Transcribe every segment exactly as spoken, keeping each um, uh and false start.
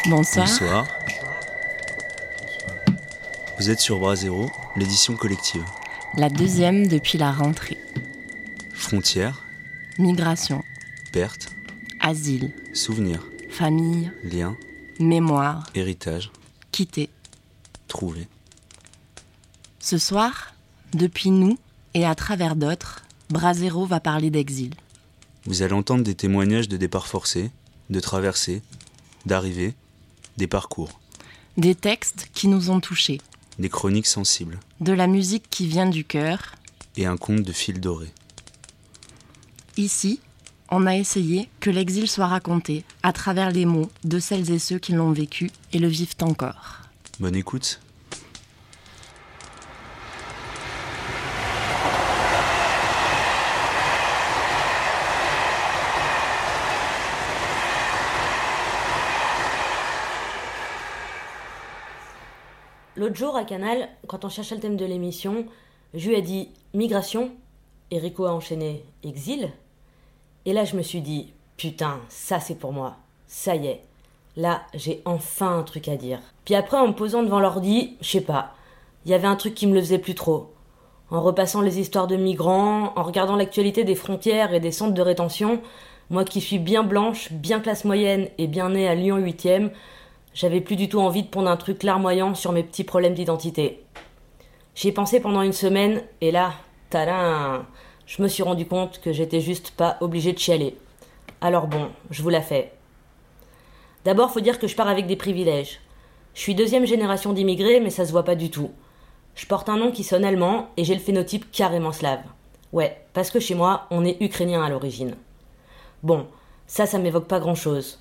Bonsoir. Bonsoir. Vous êtes sur Brasero, l'édition collective. La deuxième depuis la rentrée. Frontières, Migration, perte, asile, souvenirs, famille, liens, mémoire, héritage, quitter. trouver. Ce soir, depuis nous et à travers d'autres, Brasero va parler d'exil. Vous allez entendre des témoignages de départs forcés, de traversées, d'arrivées, des parcours. Des textes qui nous ont touchés. Des chroniques sensibles. De la musique qui vient du cœur. Et un conte de fil doré. Ici, on a essayé que l'exil soit raconté à travers les mots de celles et ceux qui l'ont vécu et le vivent encore. Bonne écoute. L'autre jour, à Canal, quand on cherchait le thème de l'émission, je lui ai dit « migration », et Rico a enchaîné « exil ». Et là, je me suis dit « putain, ça c'est pour moi, ça y est, là, j'ai enfin un truc à dire ». Puis après, en me posant devant l'ordi, je sais pas, il y avait un truc qui me le faisait plus trop. En repassant les histoires de migrants, en regardant l'actualité des frontières et des centres de rétention, moi qui suis bien blanche, bien classe moyenne et bien née à Lyon huitième, j'avais plus du tout envie de pondre un truc larmoyant sur mes petits problèmes d'identité. J'y ai pensé pendant une semaine, et là, tadam, je me suis rendu compte que j'étais juste pas obligée de chialer. Alors bon, je vous la fais. D'abord, faut dire que je pars avec des privilèges. Je suis deuxième génération d'immigrés, mais ça se voit pas du tout. Je porte un nom qui sonne allemand, et j'ai le phénotype carrément slave. Ouais, parce que chez moi, on est ukrainien à l'origine. Bon, ça, ça m'évoque pas grand-chose.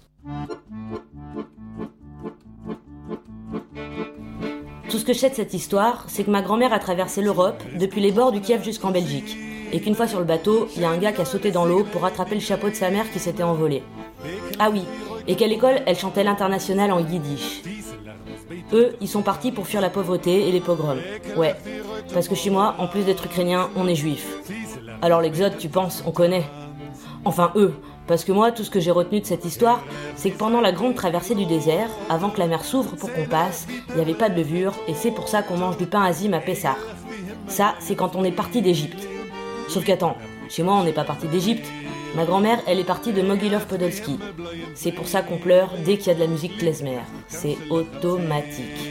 Tout ce que je sais de cette histoire, c'est que ma grand-mère a traversé l'Europe, depuis les bords du Kiev jusqu'en Belgique, et qu'une fois sur le bateau, il y a un gars qui a sauté dans l'eau pour rattraper le chapeau de sa mère qui s'était envolé. Ah oui, et qu'à l'école, elle chantait l'international en yiddish. Eux, ils sont partis pour fuir la pauvreté et les pogroms. Ouais, parce que chez moi, en plus d'être ukrainien, on est juif. Alors l'exode, tu penses, on connaît. Enfin eux, parce que moi, tout ce que j'ai retenu de cette histoire, c'est que pendant la grande traversée du désert, avant que la mer s'ouvre pour qu'on passe, il n'y avait pas de levure, et c'est pour ça qu'on mange du pain azim à Pessar. Ça, c'est quand on est parti d'Égypte. Sauf qu'attends, chez moi, on n'est pas parti d'Égypte. Ma grand-mère, elle est partie de Mogilov-Podolski. C'est pour ça qu'on pleure dès qu'il y a de la musique klezmer. C'est automatique.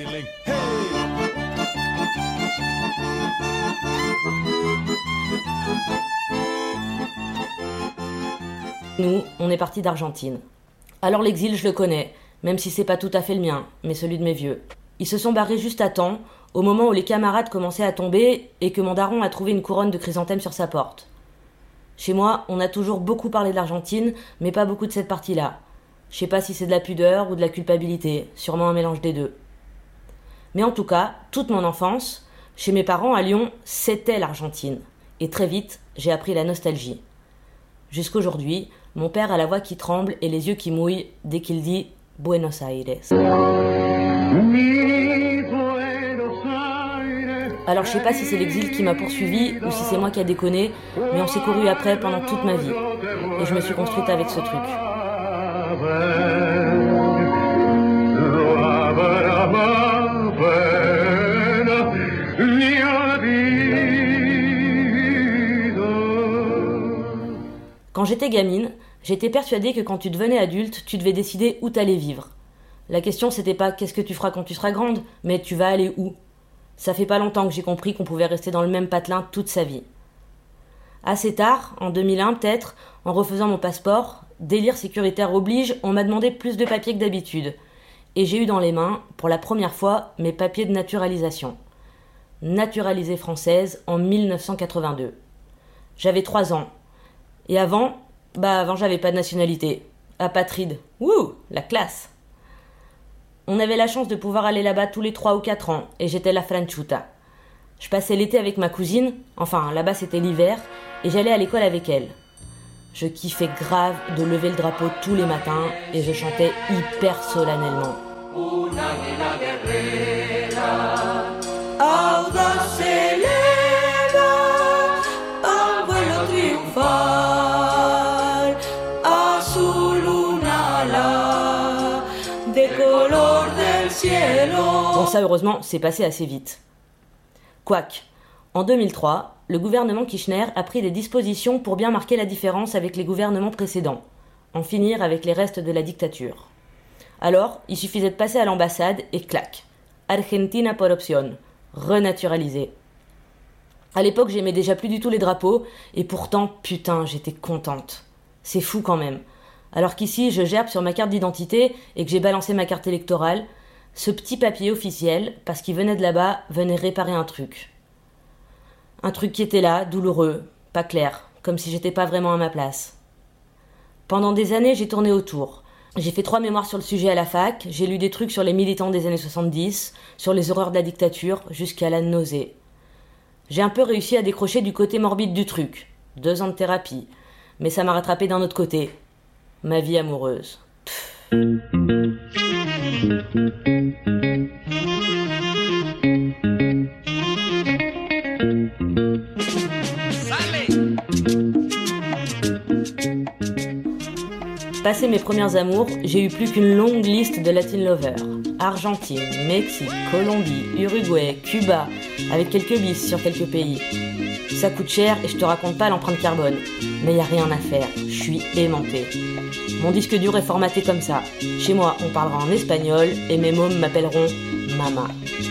Nous, on est partis d'Argentine. Alors l'exil, je le connais, même si c'est pas tout à fait le mien, mais celui de mes vieux. Ils se sont barrés juste à temps, au moment où les camarades commençaient à tomber et que mon daron a trouvé une couronne de chrysanthème sur sa porte. Chez moi, on a toujours beaucoup parlé de l'Argentine, mais pas beaucoup de cette partie-là. Je sais pas si c'est de la pudeur ou de la culpabilité, sûrement un mélange des deux. Mais en tout cas, toute mon enfance, chez mes parents à Lyon, c'était l'Argentine. Et très vite, j'ai appris la nostalgie. Jusqu'aujourd'hui, mon père a la voix qui tremble et les yeux qui mouillent dès qu'il dit « Buenos Aires ». Alors je sais pas si c'est l'exil qui m'a poursuivi ou si c'est moi qui a déconné, mais on s'est couru après pendant toute ma vie. Et je me suis construite avec ce truc. Quand j'étais gamine, j'étais persuadée que quand tu devenais adulte, tu devais décider où t'allais vivre. La question c'était pas qu'est-ce que tu feras quand tu seras grande, mais tu vas aller où. Ça fait pas longtemps que j'ai compris qu'on pouvait rester dans le même patelin toute sa vie. Assez tard, en deux mille un peut-être, en refaisant mon passeport, délire sécuritaire oblige, on m'a demandé plus de papiers que d'habitude. Et j'ai eu dans les mains, pour la première fois, mes papiers de naturalisation. Naturalisée française en mille neuf cent quatre-vingt-deux. J'avais trois ans. Et avant, bah avant j'avais pas de nationalité. Apatride. Wouh, la classe. On avait la chance de pouvoir aller là-bas tous les trois ou quatre ans, et j'étais la franchuta. Je passais l'été avec ma cousine, enfin là-bas c'était l'hiver, et j'allais à l'école avec elle. Je kiffais grave de lever le drapeau tous les matins, et je chantais hyper solennellement. De color ça, heureusement, c'est passé assez vite. Quoique, en deux mille trois, le gouvernement Kirchner a pris des dispositions pour bien marquer la différence avec les gouvernements précédents, en finir avec les restes de la dictature. Alors, il suffisait de passer à l'ambassade et clac, Argentina por opción, renaturalisé. À l'époque, j'aimais déjà plus du tout les drapeaux, et pourtant, putain, j'étais contente. C'est fou quand même. Alors qu'ici, je gerbe sur ma carte d'identité et que j'ai balancé ma carte électorale, ce petit papier officiel, parce qu'il venait de là-bas, venait réparer un truc. Un truc qui était là, douloureux, pas clair, comme si j'étais pas vraiment à ma place. Pendant des années, j'ai tourné autour. J'ai fait trois mémoires sur le sujet à la fac, j'ai lu des trucs sur les militants des années soixante-dix, sur les horreurs de la dictature, jusqu'à la nausée. J'ai un peu réussi à décrocher du côté morbide du truc. Deux ans de thérapie. Mais ça m'a rattrapé d'un autre côté. Ma vie amoureuse. Pff. Passé mes premiers amours, j'ai eu plus qu'une longue liste de Latin lovers. Argentine, Mexique, Colombie, Uruguay, Cuba, avec quelques bis sur quelques pays. Ça coûte cher et je te raconte pas l'empreinte carbone. Mais y a rien à faire, je suis aimantée. Mon disque dur est formaté comme ça. Chez moi, on parlera en espagnol et mes mômes m'appelleront Mama.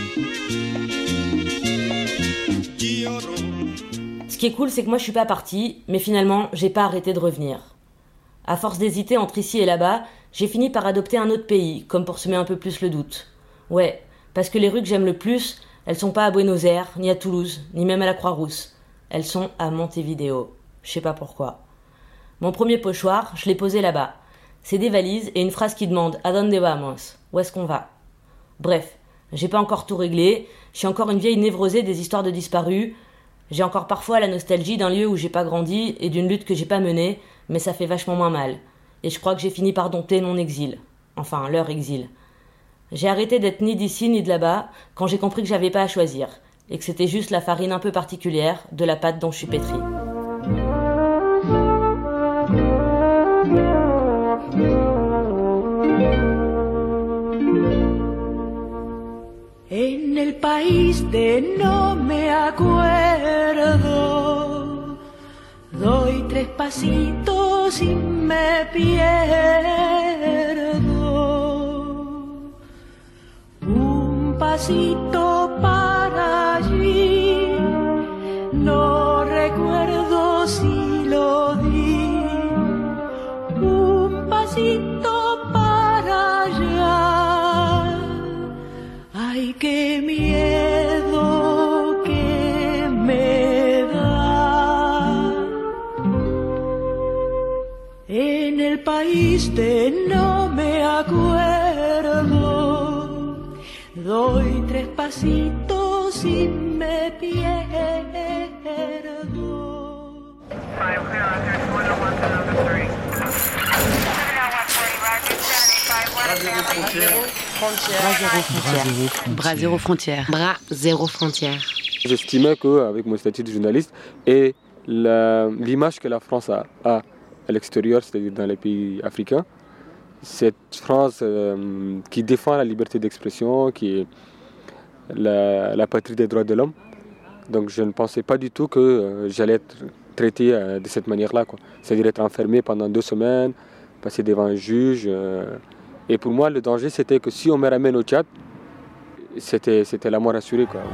Ce qui est cool, c'est que moi je suis pas partie, mais finalement, j'ai pas arrêté de revenir. À force d'hésiter entre ici et là-bas, j'ai fini par adopter un autre pays, comme pour semer un peu plus le doute. Ouais, parce que les rues que j'aime le plus, elles sont pas à Buenos Aires, ni à Toulouse, ni même à la Croix-Rousse. Elles sont à Montevideo. Je sais pas pourquoi. Mon premier pochoir, je l'ai posé là-bas. C'est des valises et une phrase qui demande « ¿A dónde vamos ?» Où est-ce qu'on va ? Bref, j'ai pas encore tout réglé, je suis encore une vieille névrosée des histoires de disparus, j'ai encore parfois la nostalgie d'un lieu où j'ai pas grandi et d'une lutte que j'ai pas menée, mais ça fait vachement moins mal. Et je crois que j'ai fini par dompter mon exil. Enfin, leur exil. J'ai arrêté d'être ni d'ici ni de là-bas quand j'ai compris que j'avais pas à choisir, et que c'était juste la farine un peu particulière de la pâte dont je suis pétrie. En el país de no me acuerdo, doy tres pasitos y me pierdo. Un pasito para allí, no recuerdo si lo di. Un pasito para allá, ay, qué miedo que me da. En el país de no me acuerdo, doy tres pasitos y me pierdo. Bras zéro frontière. Bras zéro frontière. J'estimais qu'avec mon statut de journaliste et la, l'image que la France a, a à l'extérieur, c'est-à-dire dans les pays africains, cette France euh, qui défend la liberté d'expression, qui est la, la patrie des droits de l'homme. Donc je ne pensais pas du tout que euh, j'allais être traité euh, de cette manière-là, quoi. C'est-à-dire être enfermé pendant deux semaines, passer devant un juge. Euh, et pour moi, le danger, c'était que si on me ramène au Tchad, c'était, c'était la mort assurée, quoi.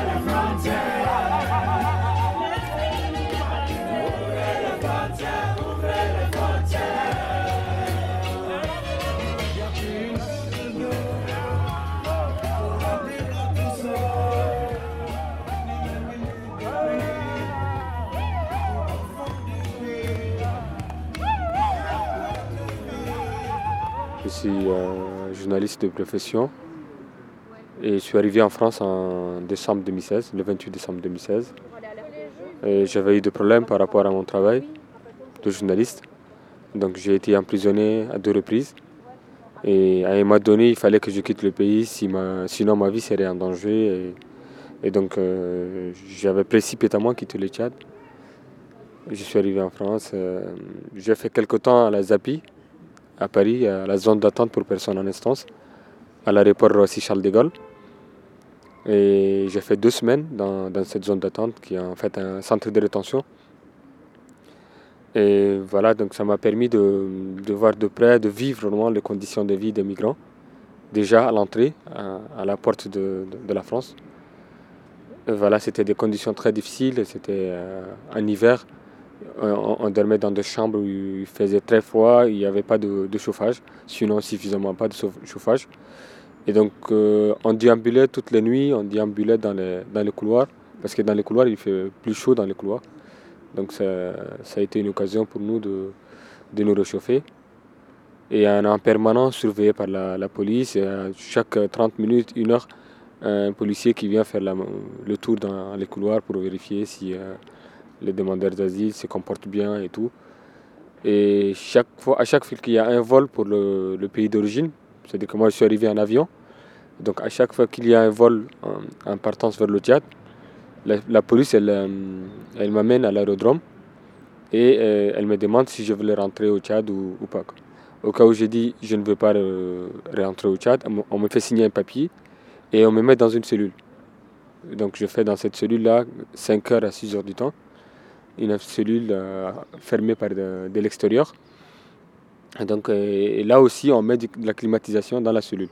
Je suis euh, journaliste de profession et je suis arrivé en France en décembre deux mille seize, le vingt-huit décembre deux mille seize. Et j'avais eu des problèmes par rapport à mon travail de journaliste. Donc j'ai été emprisonné à deux reprises. Et à un moment donné, il fallait que je quitte le pays, si ma, sinon ma vie serait en danger. Et, et donc euh, j'avais précipitamment quitté le Tchad. Je suis arrivé en France. Euh, j'ai fait quelque temps à la ZAPI, à Paris, à la zone d'attente pour personnes en instance, à l'aéroport Roissy-Charles de Gaulle. Et j'ai fait deux semaines dans, dans cette zone d'attente qui est en fait un centre de rétention. Et voilà, donc ça m'a permis de, de voir de près, de vivre vraiment les conditions de vie des migrants. Déjà à l'entrée, à, à la porte de, de, de la France. Et voilà, c'était des conditions très difficiles. C'était euh, en hiver, on, on dormait dans des chambres où il faisait très froid, il n'y avait pas de, de chauffage, sinon suffisamment pas de chauffage. Et donc euh, on déambulait toutes les nuits, on déambulait dans les, dans les couloirs, parce que dans les couloirs il fait plus chaud dans les couloirs. Donc ça, ça a été une occasion pour nous de, de nous réchauffer. Et on est en permanence surveillé par la, la police. Et à chaque trente minutes, une heure, un policier qui vient faire la, le tour dans les couloirs pour vérifier si euh, les demandeurs d'asile se comportent bien et tout. Et chaque fois, à chaque fois qu'il y a un vol pour le, le pays d'origine, c'est-à-dire que moi je suis arrivé en avion, donc à chaque fois qu'il y a un vol en, en partance vers le Tchad, la, la police elle, elle m'amène à l'aérodrome et euh, elle me demande si je voulais rentrer au Tchad ou, ou pas. Au cas où j'ai dit je ne veux pas euh, rentrer au Tchad, on me fait signer un papier et on me met dans une cellule. Donc je fais dans cette cellule-là cinq heures à six heures du temps, une cellule euh, fermée par de, de l'extérieur. Et donc et là aussi on met de la climatisation dans la cellule.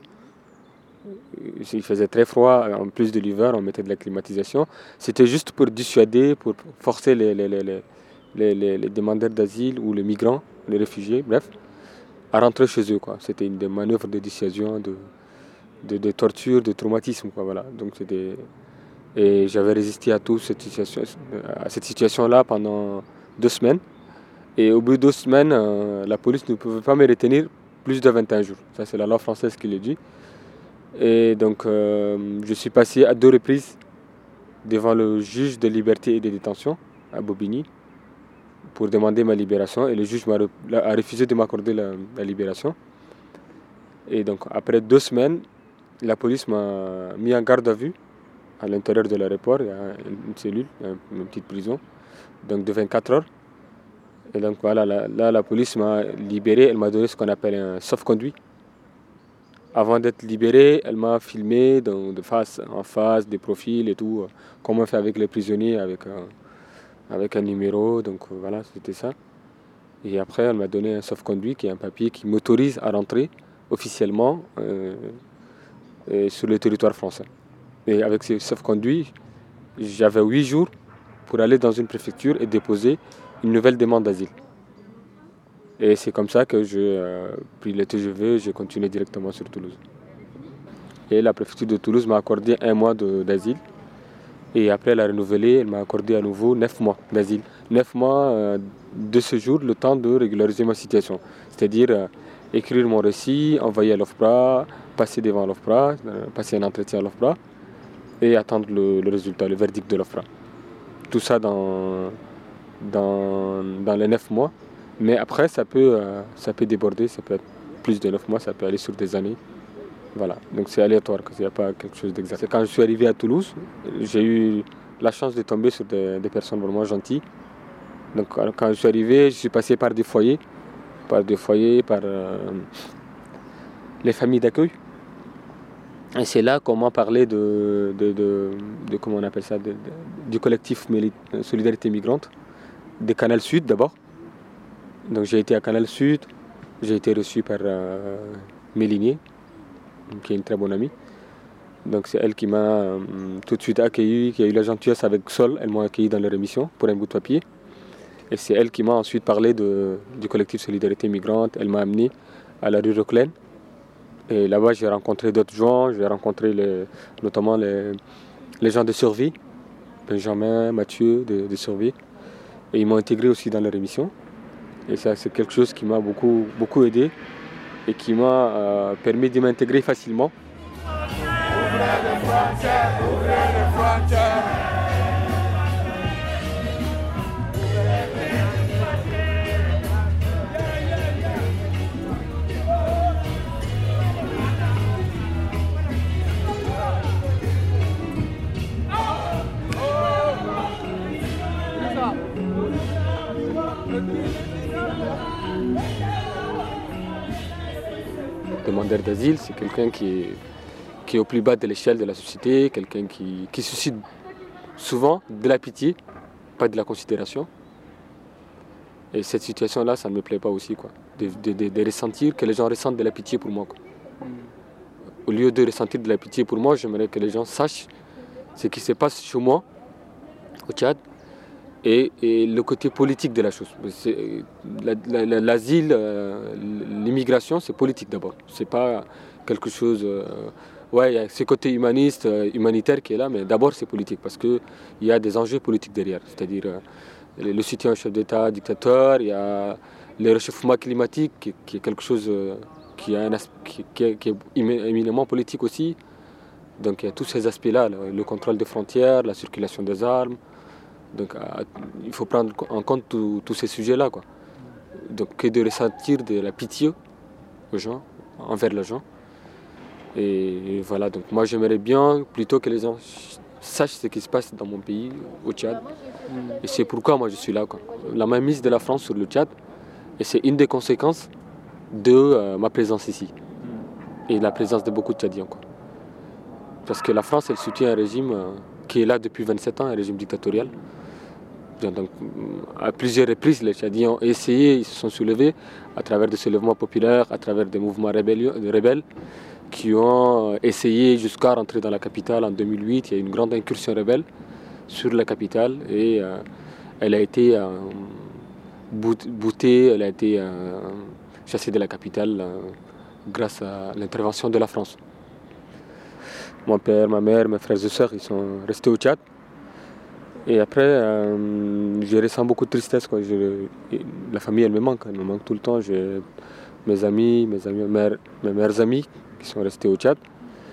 Il faisait très froid, en plus de l'hiver, on mettait de la climatisation. C'était juste pour dissuader, pour forcer les, les, les, les, les, les demandeurs d'asile ou les migrants, les réfugiés, bref, à rentrer chez eux, quoi. C'était une des manœuvres de dissuasion, de, de, de torture, de traumatisme, quoi, voilà. Donc c'était... Et j'avais résisté à, tout cette situation, à cette situation-là pendant deux semaines. Et au bout de deux semaines, euh, la police ne pouvait pas me retenir plus de vingt et un jours. Ça, c'est la loi française qui le dit. Et donc, euh, je suis passé à deux reprises devant le juge de liberté et de détention à Bobigny pour demander ma libération. Et le juge m'a a refusé de m'accorder la, la libération. Et donc, après deux semaines, la police m'a mis en garde à vue à l'intérieur de l'aéroport. Il y a une cellule, une petite prison, donc de vingt-quatre heures. Et donc, voilà, là, là la police m'a libéré. Elle m'a donné ce qu'on appelle un sauf-conduit. Avant d'être libéré, elle m'a filmé donc, de face en face, des profils et tout, comme on fait avec les prisonniers, avec un, avec un numéro. Donc voilà, c'était ça. Et après, elle m'a donné un sauf-conduit, qui est un papier qui m'autorise à rentrer officiellement euh, sur le territoire français. Et avec ce sauf-conduit, j'avais huit jours pour aller dans une préfecture et déposer une nouvelle demande d'asile. Et c'est comme ça que j'ai euh, pris le T G V, j'ai continué directement sur Toulouse. Et la préfecture de Toulouse m'a accordé un mois d'asile. Et après, elle a renouvelé, elle m'a accordé à nouveau neuf mois d'asile. Neuf mois euh, de séjour, le temps de régulariser ma situation. C'est-à-dire euh, écrire mon récit, envoyer à l'O F P R A, passer devant l'O F P R A, euh, passer un entretien à l'O F P R A et attendre le, le résultat, le verdict de l'O F P R A. Tout ça dans, dans, dans les neuf mois. Mais après, ça peut, euh, ça peut déborder, ça peut être plus de neuf mois, ça peut aller sur des années. Voilà, donc c'est aléatoire, il n'y a pas quelque chose d'exact. Quand je suis arrivé à Toulouse, j'ai eu la chance de tomber sur des, des personnes vraiment gentilles. Donc quand je suis arrivé, je suis passé par des foyers, par des foyers, par euh, les familles d'accueil. Et c'est là qu'on m'a parlé de, de, de, de, comment on appelle ça, de, de, du collectif Solidarité Migrante, de Canal Sud d'abord. Donc j'ai été à Canal Sud, j'ai été reçu par euh, Mélinier, qui est une très bonne amie. Donc c'est elle qui m'a euh, tout de suite accueilli, qui a eu la gentillesse avec Sol, elle m'a accueilli dans leur émission pour un bout de papier. Et c'est elle qui m'a ensuite parlé de, du collectif Solidarité Migrante, elle m'a amené à la rue Reclaine. Et là-bas j'ai rencontré d'autres gens, j'ai rencontré les, notamment les, les gens de Survie, Benjamin, Mathieu de, de Survie. Et ils m'ont intégré aussi dans leur émission. Et ça, c'est quelque chose qui m'a beaucoup, beaucoup aidé et qui m'a euh, permis de m'intégrer facilement. Ouvrez les frontières, ouvrez les frontières. Demandeur d'asile, c'est quelqu'un qui, qui est au plus bas de l'échelle de la société, quelqu'un qui, qui suscite souvent de la pitié, pas de la considération. Et cette situation-là, ça ne me plaît pas aussi, quoi. De, de, de, de ressentir que les gens ressentent de la pitié pour moi, quoi. Au lieu de ressentir de la pitié pour moi, j'aimerais que les gens sachent ce qui se passe chez moi, au Tchad, et, et le côté politique de la chose. La, la, l'asile, euh, l'immigration, c'est politique d'abord. C'est pas quelque chose... Euh, ouais, il y a ce côté humaniste, euh, humanitaire qui est là, mais d'abord c'est politique, parce qu'il y a des enjeux politiques derrière. C'est-à-dire euh, le soutien au chef d'État, dictateur, il y a le réchauffement climatique, qui, qui est quelque chose... Euh, Qui, a un qui, qui, est, qui est éminemment politique aussi. Donc il y a tous ces aspects-là, le, le contrôle des frontières, la circulation des armes. Donc à, il faut prendre en compte tous ces sujets-là, quoi. Donc que de ressentir de la pitié aux gens, envers les gens. Et, et voilà, donc moi j'aimerais bien plutôt que les gens sachent ce qui se passe dans mon pays, au Tchad. Et c'est pourquoi moi je suis là, quoi. La mainmise de la France sur le Tchad, et c'est une des conséquences de euh, ma présence ici et la présence de beaucoup de Tchadiens, quoi. Parce que la France, elle soutient un régime euh, qui est là depuis vingt-sept ans, un régime dictatorial. Donc, à plusieurs reprises, les Tchadiens ont essayé, ils se sont soulevés à travers des soulèvements populaires, à travers des mouvements de rebelles qui ont essayé jusqu'à rentrer dans la capitale en deux mille huit. Il y a eu une grande incursion rebelle sur la capitale et euh, elle a été euh, boutée, elle a été euh, chassé de la capitale euh, grâce à l'intervention de la France. Mon père, ma mère, mes frères et sœurs, ils sont restés au Tchad. Et après, euh, je ressens beaucoup de tristesse, quoi. Je, la famille, elle me manque, elle me manque tout le temps. J'ai mes amis, mes amis, mes, mes meilleurs amis qui sont restés au Tchad.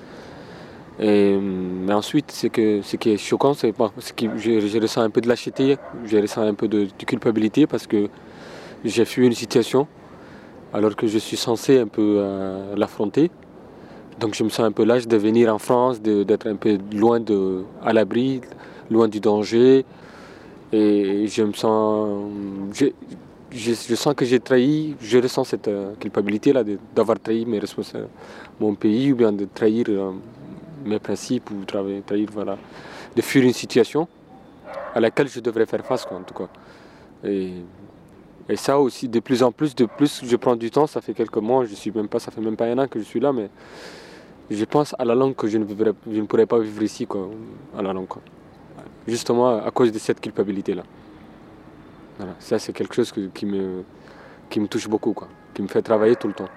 Et, mais ensuite, ce, que, ce qui est choquant, c'est que je, je ressens un peu de lâcheté, je ressens un peu de, de culpabilité parce que j'ai fui une situation alors que je suis censé un peu euh, l'affronter. Donc je me sens un peu lâche de venir en France, de, d'être un peu loin de, à l'abri, loin du danger. Et je me sens... Je, je, je sens que j'ai trahi, je ressens cette euh, culpabilité-là de, d'avoir trahi mes responsables, mon pays, ou bien de trahir euh, mes principes, ou trahir, trahir, voilà, de fuir une situation à laquelle je devrais faire face, quoi, en tout cas. Et, Et ça aussi, de plus en plus, de plus je prends du temps, ça fait quelques mois, je suis même pas, ça fait même pas un an que je suis là, mais je pense à la langue que je ne, vivrai, je ne pourrais pas vivre ici, quoi, à la langue, quoi. Justement à cause de cette culpabilité-là. Voilà, ça c'est quelque chose que, qui, me, qui me touche beaucoup, quoi, qui me fait travailler tout le temps.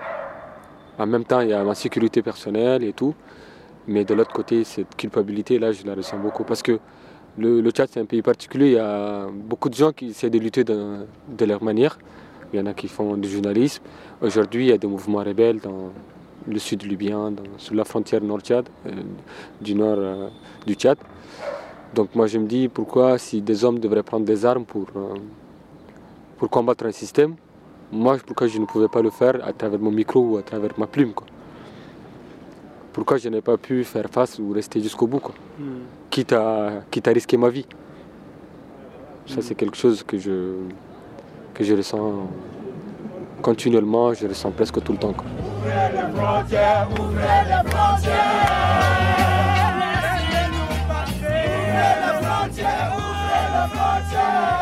En même temps, il y a ma sécurité personnelle et tout, mais de l'autre côté, cette culpabilité-là, je la ressens beaucoup, parce que Le, le Tchad, c'est un pays particulier. Il y a beaucoup de gens qui essaient de lutter de, de leur manière. Il y en a qui font du journalisme. Aujourd'hui, il y a des mouvements rebelles dans le sud libyen, dans, sur la frontière nord-Tchad, euh, du nord euh, du Tchad. Donc moi, je me dis pourquoi, si des hommes devraient prendre des armes pour, euh, pour combattre un système, moi, pourquoi je ne pouvais pas le faire à travers mon micro ou à travers ma plume, quoi. Pourquoi je n'ai pas pu faire face ou rester jusqu'au bout, quoi. Mm. Quitte à, quitte à risquer ma vie. Ça, mm. c'est quelque chose que je, que je ressens continuellement, je ressens presque tout le temps, quoi. Ouvrez les frontières, ouvrez les frontières. Laissez-nous passer. Ouvrez les frontières, ouvrez les frontières.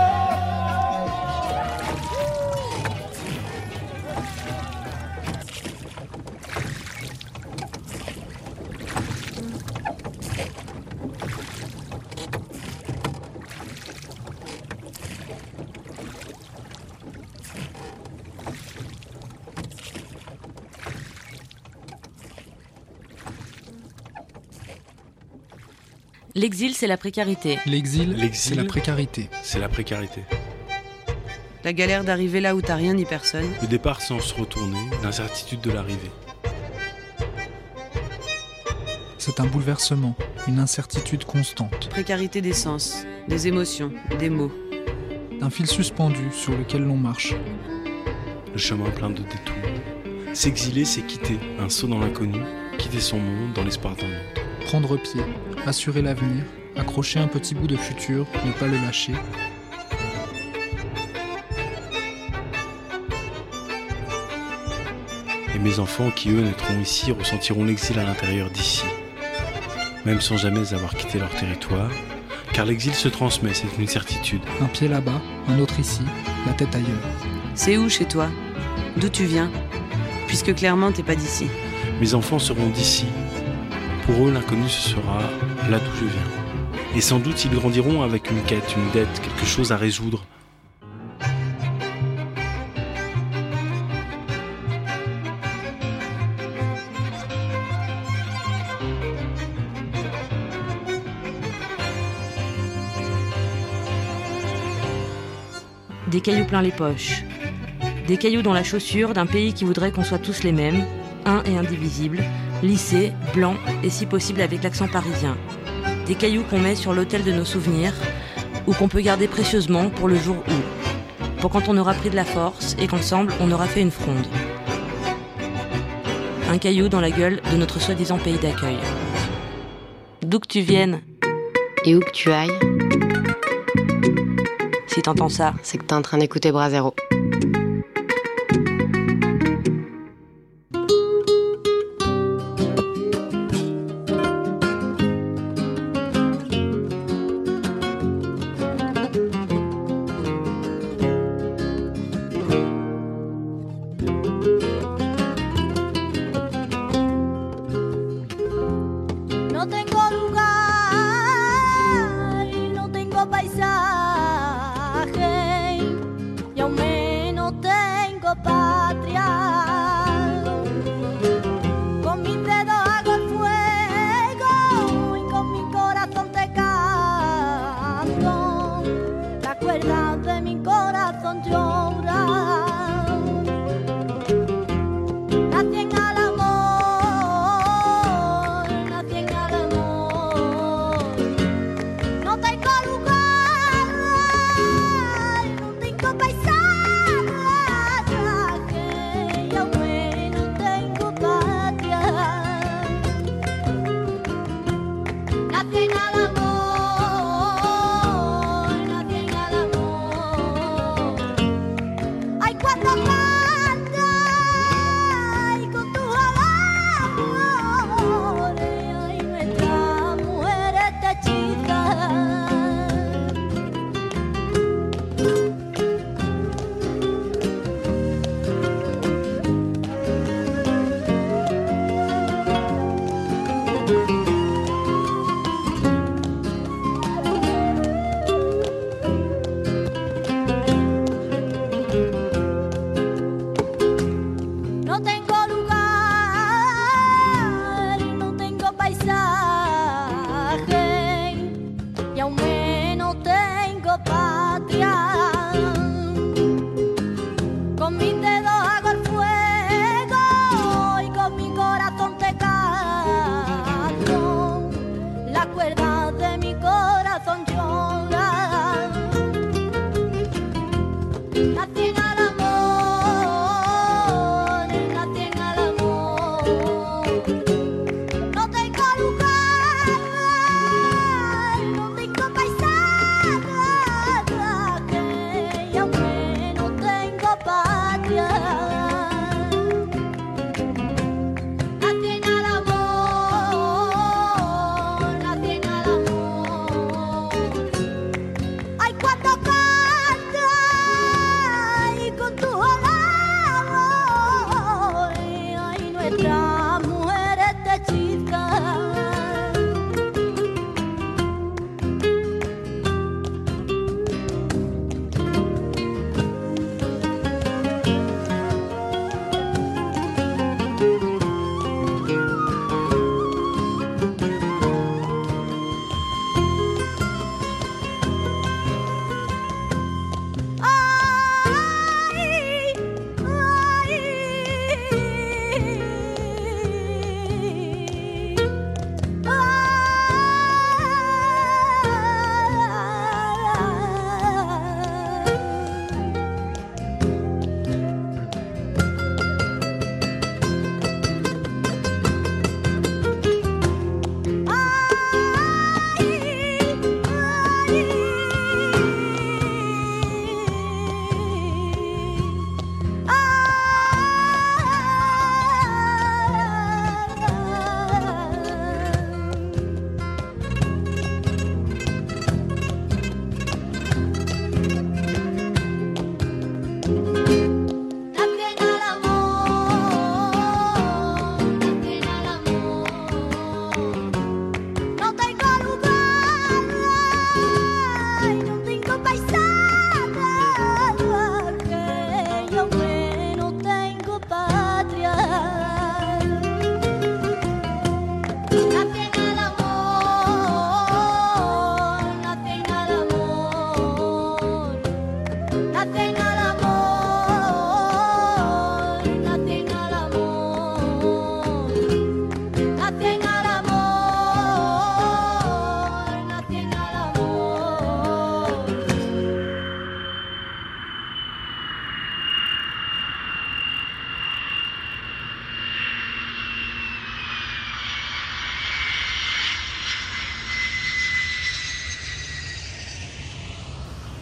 L'exil, c'est la précarité. L'exil, L'exil, c'est la précarité. C'est la précarité. La galère d'arriver là où t'as rien ni personne. Le départ sans se retourner, l'incertitude de l'arrivée. C'est un bouleversement, une incertitude constante. Précarité des sens, des émotions, des mots. Un fil suspendu sur lequel l'on marche. Le chemin plein de détours. S'exiler, c'est quitter un saut dans l'inconnu, quitter son monde dans l'espoir d'un autre. Prendre pied, assurer l'avenir, accrocher un petit bout de futur, ne pas le lâcher. Et mes enfants qui, eux, naîtront ici, ressentiront l'exil à l'intérieur d'ici, même sans jamais avoir quitté leur territoire, car l'exil se transmet, c'est une certitude. Un pied là-bas, un autre ici, la tête ailleurs. C'est où chez toi? D'où tu viens? Puisque clairement t'es pas d'ici. Mes enfants seront d'ici. Pour eux, l'inconnu, ce sera là d'où je viens. Et sans doute, ils grandiront avec une quête, une dette, quelque chose à résoudre. Des cailloux plein les poches. Des cailloux dans la chaussure d'un pays qui voudrait qu'on soit tous les mêmes, un et indivisible, lissés, blancs et si possible avec l'accent parisien. Des cailloux qu'on met sur l'autel de nos souvenirs ou qu'on peut garder précieusement pour le jour où, pour quand on aura pris de la force et qu'ensemble on aura fait une fronde. Un caillou dans la gueule de notre soi-disant pays d'accueil. D'où que tu viennes et où que tu ailles, si t'entends ça, c'est que t'es en train d'écouter Brasero.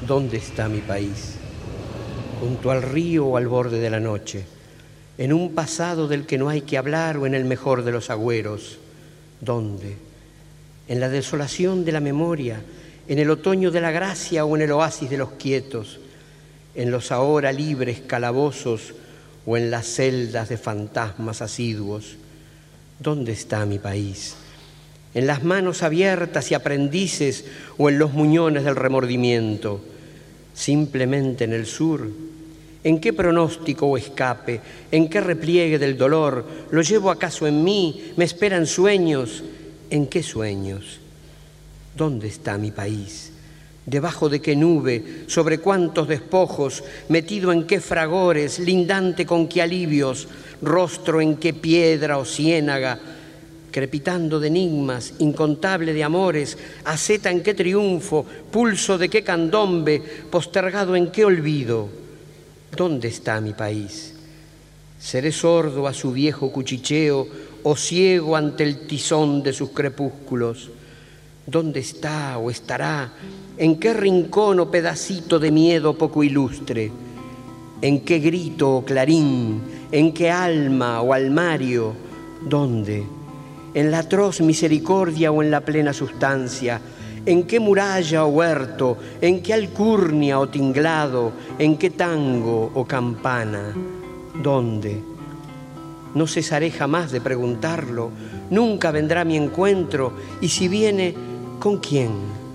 ¿Dónde está mi país? Junto al río o al borde de la noche, en un pasado del que no hay que hablar o en el mejor de los agüeros. ¿Dónde? En la desolación de la memoria, en el otoño de la gracia o en el oasis de los quietos, en los ahora libres calabozos o en las celdas de fantasmas asiduos. ¿Dónde está mi país? ¿En las manos abiertas y aprendices o en los muñones del remordimiento? Simplemente en el sur. ¿En qué pronóstico o escape? ¿En qué repliegue del dolor? ¿Lo llevo acaso en mí? ¿Me esperan sueños? ¿En qué sueños? ¿Dónde está mi país? ¿Debajo de qué nube? ¿Sobre cuántos despojos? ¿Metido en qué fragores? ¿Lindante con qué alivios? ¿Rostro en qué piedra o ciénaga? Crepitando de enigmas, incontable de amores, aceta en qué triunfo, pulso de qué candombe, postergado en qué olvido. ¿Dónde está mi país? ¿Seré sordo a su viejo cuchicheo o ciego ante el tizón de sus crepúsculos? ¿Dónde está o estará? ¿En qué rincón o pedacito de miedo poco ilustre? ¿En qué grito o clarín? ¿En qué alma o almario? ¿Dónde? ¿En la atroz misericordia o en la plena sustancia? ¿En qué muralla o huerto? ¿En qué alcurnia o tinglado? ¿En qué tango o campana? ¿Dónde? No cesaré jamás de preguntarlo, nunca vendrá a mi encuentro, y si viene, ¿con quién?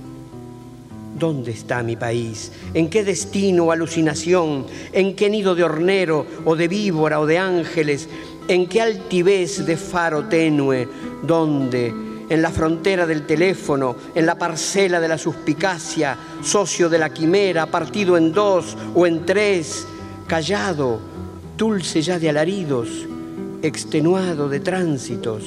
¿Dónde está mi país? ¿En qué destino o alucinación? ¿En qué nido de hornero o de víbora o de ángeles? ¿En qué altivez de faro tenue? ¿Dónde? ¿En la frontera del teléfono? ¿En la parcela de la suspicacia? ¿Socio de la quimera? ¿Partido en dos o en tres? ¿Callado? ¿Dulce ya de alaridos? ¿Extenuado de tránsitos?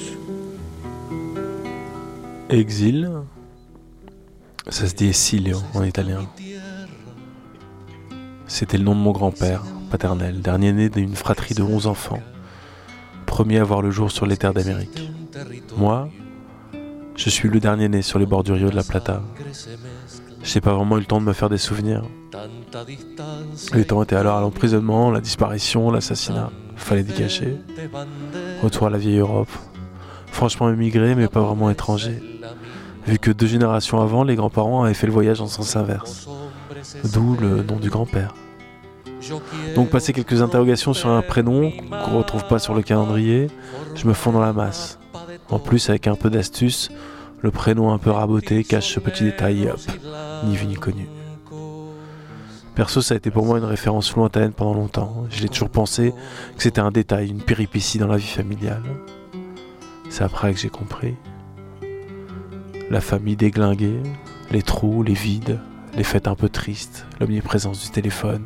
Exil, ça se dit esilio en italien. C'était le nom de mon grand-père paternel, dernier né d'une fratrie de onze enfants, premier à voir le jour sur les terres d'Amérique. Moi, je suis le dernier né sur les bords du Rio de la Plata. Je n'ai pas vraiment eu le temps de me faire des souvenirs. Le temps était alors à l'emprisonnement, la disparition, l'assassinat. Fallait dégager. Retour à la vieille Europe. Franchement émigré, mais pas vraiment étranger. Vu que deux générations avant, les grands-parents avaient fait le voyage en sens inverse. D'où le nom du grand-père. Donc passer quelques interrogations sur un prénom qu'on ne retrouve pas sur le calendrier, je me fonds dans la masse. En plus, avec un peu d'astuce, le prénom un peu raboté cache ce petit détail et hop, ni vu ni connu. Perso, ça a été pour moi une référence lointaine pendant longtemps. Je l'ai toujours pensé que c'était un détail, une péripétie dans la vie familiale. C'est après que j'ai compris. La famille déglinguée, les trous, les vides, les fêtes un peu tristes, l'omniprésence du téléphone.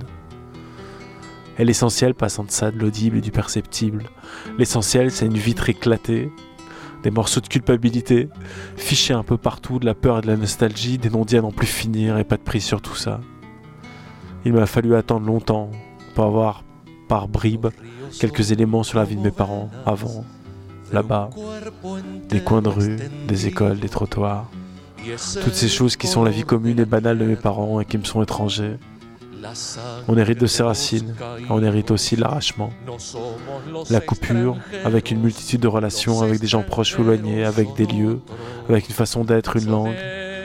Et l'essentiel passe en deçà de l'audible et du perceptible. L'essentiel, c'est une vitre éclatée, des morceaux de culpabilité, fichés un peu partout, de la peur et de la nostalgie, des non-dits à n'en plus finir et pas de prise sur tout ça. Il m'a fallu attendre longtemps pour avoir, par bribes, quelques éléments sur la vie de mes parents, avant, là-bas, des coins de rue, des écoles, des trottoirs. Toutes ces choses qui sont la vie commune et banale de mes parents et qui me sont étrangers. On hérite de ses racines, on hérite aussi de l'arrachement. La coupure, avec une multitude de relations, avec des gens proches ou éloignés, avec des lieux, avec une façon d'être, une langue.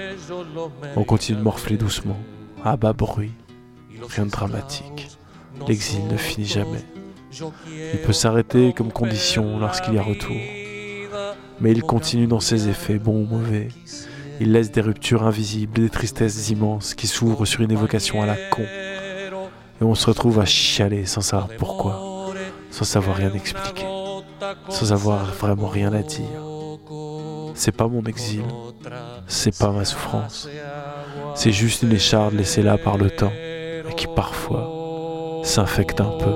On continue de morfler doucement, à bas bruit. Rien de dramatique. L'exil ne finit jamais. Il peut s'arrêter comme condition lorsqu'il y a retour. Mais il continue dans ses effets, bons ou mauvais. Il laisse des ruptures invisibles, des tristesses immenses qui s'ouvrent sur une évocation à la con. Et on se retrouve à chialer sans savoir pourquoi, sans savoir rien expliquer, sans avoir vraiment rien à dire. C'est pas mon exil, c'est pas ma souffrance. C'est juste une écharde laissée là par le temps, et qui parfois s'infecte un peu.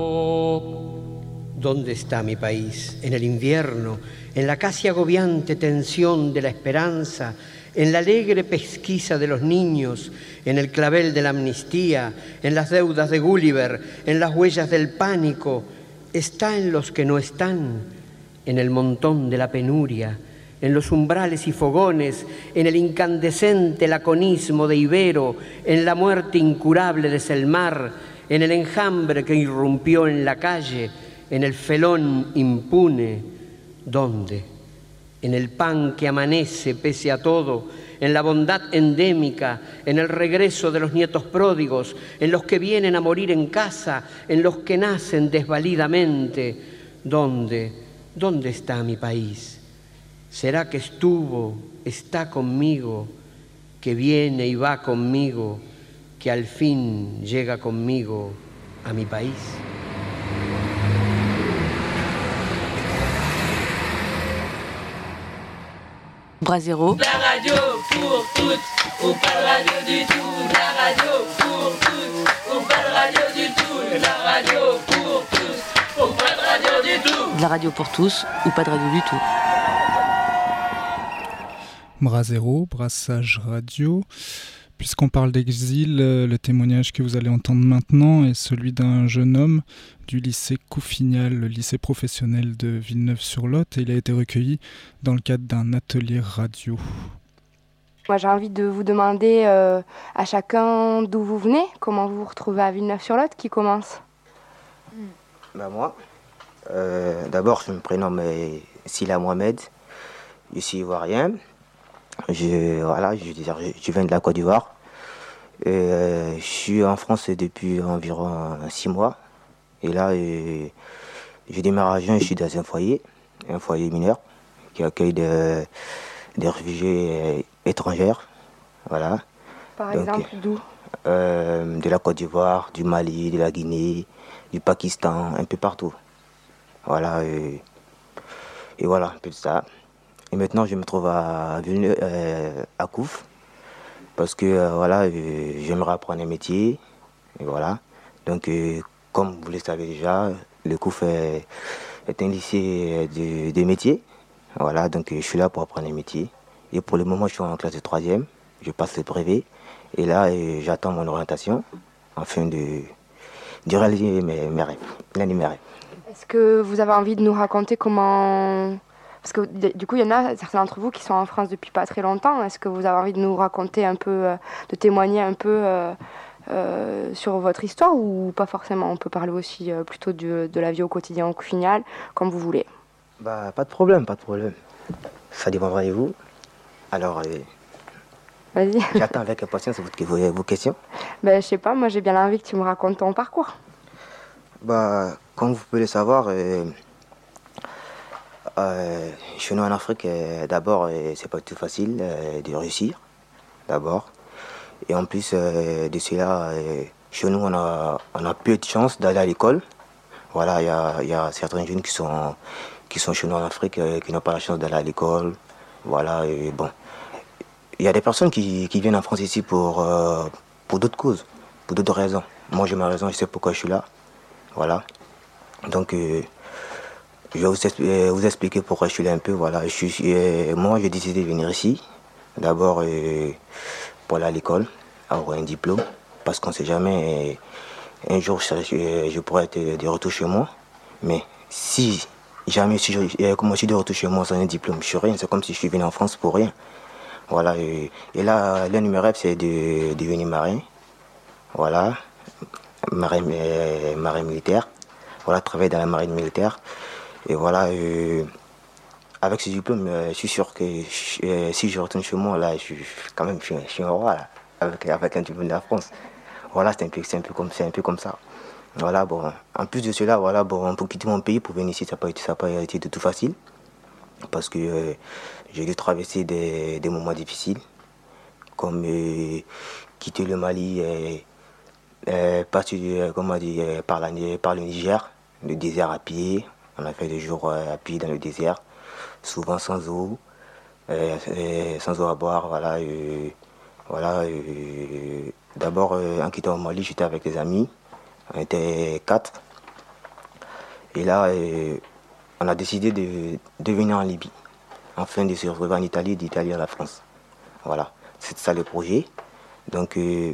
¿Dónde está mi país? En el invierno, en la casi agobiante tensión de la esperanza, en la alegre pesquisa de los niños, en el clavel de la amnistía, en las deudas de Gulliver, en las huellas del pánico, está en los que no están, en el montón de la penuria, en los umbrales y fogones, en el incandescente laconismo de Ibero, en la muerte incurable de Selmar, en el enjambre que irrumpió en la calle, en el felón impune. ¿Dónde? En el pan que amanece pese a todo, en la bondad endémica, en el regreso de los nietos pródigos, en los que vienen a morir en casa, en los que nacen desvalidamente. ¿Dónde? ¿Dónde está mi país? ¿Será que estuvo, está conmigo, que viene y va conmigo, que al fin llega conmigo a mi país? Brasero. La radio pour toutes, ou pas de radio du tout. La radio pour toutes, ou pas de radio du tout. La radio pour tous, ou pas de radio du tout. De la radio pour tous, ou pas de radio du tout. Brasero, brassage radio. Puisqu'on parle d'exil, le témoignage que vous allez entendre maintenant est celui d'un jeune homme du lycée Couffignal, le lycée professionnel de Villeneuve-sur-Lot, et il a été recueilli dans le cadre d'un atelier radio. Moi, j'ai envie de vous demander euh, à chacun d'où vous venez, comment vous vous retrouvez à Villeneuve-sur-Lot. Qui commence? Ben moi, euh, d'abord, je me prénomme Sila Mohamed, je suis ivoirien. Je, voilà, je, je viens de la Côte d'Ivoire. Euh, je suis en France depuis environ six mois. Et là, euh, j'ai démarré à Jeun, je suis dans un foyer, un foyer mineur, qui accueille de, des réfugiés étrangers. Voilà. Par Donc, exemple, d'où? euh, De la Côte d'Ivoire, du Mali, de la Guinée, du Pakistan, un peu partout. Voilà. Et, et voilà, un peu de ça. Et maintenant, je me trouve à Villeneuve, euh, à Couf, parce que euh, voilà, euh, j'aimerais apprendre un métier, et voilà. Donc, euh, comme vous le savez déjà, le Couf est, est un lycée de, de métiers, voilà. Donc, euh, je suis là pour apprendre un métier. Et pour le moment, je suis en classe de troisième, je passe le brevet, et là, euh, j'attends mon orientation, afin de, de réaliser mes, mes rêves, l'un de mes rêves. Est-ce que vous avez envie de nous raconter comment... Parce que du coup, il y en a certains d'entre vous qui sont en France depuis pas très longtemps. Est-ce que vous avez envie de nous raconter un peu, euh, de témoigner un peu euh, euh, sur votre histoire, ou pas forcément? On peut parler aussi euh, plutôt de, de la vie au quotidien au Couffignal, comme vous voulez. Bah, pas de problème, pas de problème. Ça dépendra de vous. Alors, euh, vas-y. J'attends avec impatience vos, vos questions. Ben, je sais pas, moi j'ai bien envie que tu me racontes ton parcours. Bah, comme vous pouvez le savoir, euh, Euh, chez nous en Afrique, euh, d'abord, euh, c'est pas tout facile euh, de réussir, d'abord. Et en plus euh, de cela, euh, chez nous, on a, on a peu de chance d'aller à l'école. Voilà, il y a, y a certains jeunes qui sont, qui sont chez nous en Afrique euh, qui n'ont pas la chance d'aller à l'école. Voilà, et bon. Il y a des personnes qui, qui viennent en France ici pour, euh, pour d'autres causes, pour d'autres raisons. Moi, j'ai ma raison, je sais pourquoi je suis là. Voilà. Donc, euh, je vais vous, vous expliquer pourquoi je suis là un peu. Voilà. Je suis, euh, moi, j'ai décidé de venir ici. D'abord euh, pour aller à l'école, avoir un diplôme. Parce qu'on ne sait jamais, euh, un jour, je, je pourrais être de retour chez moi. Mais si jamais si je, euh, comme je suis de retour chez moi sans un diplôme, je suis rien. C'est comme si je suis venu en France pour rien. Voilà. Et, et là, l'un de mes rêves, c'est de, de devenir marin. Voilà. Marin, euh, marin militaire. Voilà, travailler dans la marine militaire. Et voilà, euh, avec ce diplôme, euh, je suis sûr que euh, si je retourne chez moi, là, je suis quand même, je suis, je suis un roi, là, avec, avec un diplôme de la France. Voilà, c'est un peu, c'est un peu comme, c'est un peu comme ça. Voilà, bon, en plus de cela, voilà, bon, pour quitter mon pays, pour venir ici, ça n'a pas été, ça n'a pas été de tout facile. Parce que euh, j'ai dû traverser des, des moments difficiles, comme euh, quitter le Mali, et, euh, partir, euh, comment dire, euh, par, la, par le Niger, le désert à pied. On a fait des jours euh, à pied dans le désert, souvent sans eau, euh, euh, sans eau à boire. Voilà, euh, voilà, euh, d'abord, euh, en quittant le Mali, j'étais avec des amis, on était quatre. Et là, euh, on a décidé de, de venir en Libye, afin de se retrouver en Italie, d'Italie à la France. Voilà, c'est ça le projet. Donc, euh,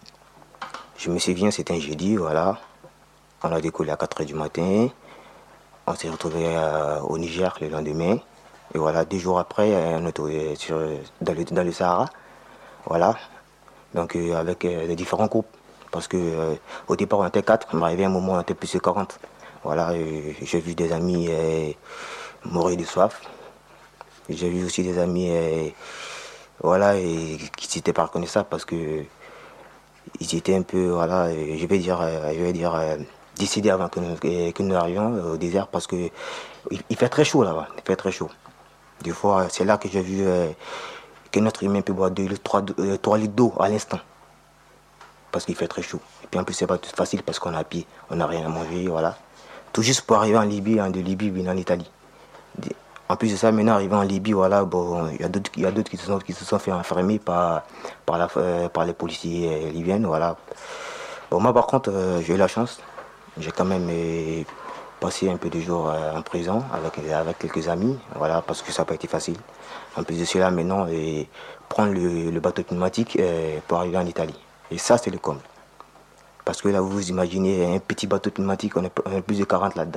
je me souviens, c'était un jeudi, voilà. On a décollé à quatre heures du matin. On s'est retrouvé euh, au Niger le lendemain. Et voilà, deux jours après, on était sur, dans, le, dans le Sahara. Voilà. Donc euh, avec euh, les différents groupes. Parce que euh, au départ on était quatre, mais arrivé un moment on était plus de quarante. Voilà, euh, j'ai vu des amis euh, mourir de soif. J'ai vu aussi des amis euh, voilà, et, qui n'étaient pas reconnaissables parce que ils étaient un peu, voilà, je vais dire, je vais dire euh, décidés avant que nous, que nous arrivions au désert parce que il, il fait très chaud là-bas, il fait très chaud. Des fois, c'est là que j'ai vu euh, que notre humain peut boire deux, trois, euh, trois litres d'eau à l'instant. Parce qu'il fait très chaud. Et puis en plus, c'est pas tout facile parce qu'on est à pied, on n'a rien à manger, voilà. Tout juste pour arriver en Libye, hein, de Libye, venir en Italie. En plus de ça, maintenant, arrivé en Libye, voilà, bon, il y a d'autres qui, qui se sont fait enfermer par, par, la, euh, par les policiers euh, libyens, voilà. Bon, moi, par contre, euh, j'ai eu la chance. J'ai quand même euh, passé un peu de jours euh, en prison avec, avec quelques amis, voilà, parce que ça n'a pas été facile. En plus de cela, maintenant, euh, prendre le, le bateau pneumatique euh, pour arriver en Italie. Et ça, c'est le comble. Parce que là, vous vous imaginez un petit bateau pneumatique, on est, on est plus de quarante là-dedans.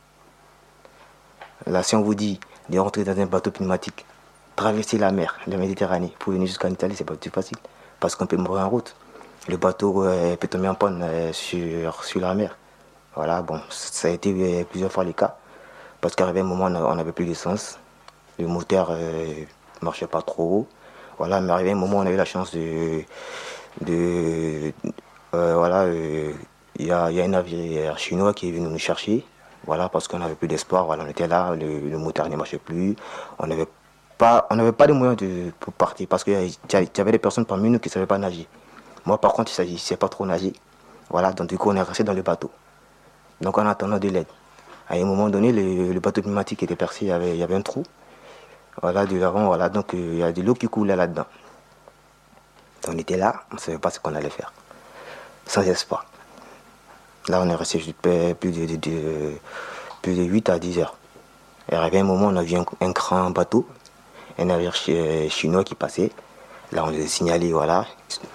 Là, si on vous dit de rentrer dans un bateau pneumatique, traverser la mer, la Méditerranée, pour venir jusqu'en Italie, c'est pas plus facile. Parce qu'on peut mourir en route. Le bateau euh, peut tomber en panne euh, sur, sur la mer. Voilà, bon, ça a été euh, plusieurs fois le cas. Parce qu'arrivé un moment, on n'avait plus d'essence. Le moteur ne euh, marchait pas trop. Voilà, mais arrivé un moment, on a eu la chance de... de euh, voilà, il euh, y, y a un navire chinois qui est venu nous chercher. Voilà, parce qu'on n'avait plus d'espoir. Voilà, on était là, le, le moteur ne marchait plus. On n'avait pas, on n'avait pas de moyens de, pour partir. Parce qu'il y, y avait des personnes parmi nous qui ne savaient pas nager. Moi, par contre, je ne sais pas trop nager. Voilà, donc du coup, on est resté dans le bateau. Donc, en attendant de l'aide. À un moment donné, le, le bateau pneumatique était percé, il y avait, il y avait un trou. Voilà, de l'avant, voilà, donc il y a de l'eau qui coulait là-dedans. On était là, on ne savait pas ce qu'on allait faire. Sans espoir. Là, on est resté plus de, de, de, plus de huit à dix heures. Et arrivé un moment, on a vu un, un grand bateau, un navire chinois qui passait. Là, on les a signalés, voilà.